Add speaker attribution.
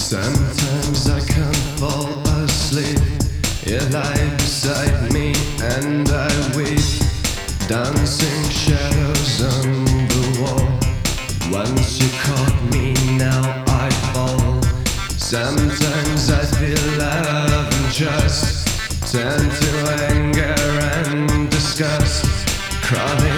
Speaker 1: Sometimes I can't fall asleep. You lie beside me and I weep. Dancing shadows on the wall. Once you caught me, now I fall. Sometimes I feel love and trust turn to anger and disgust. Crawling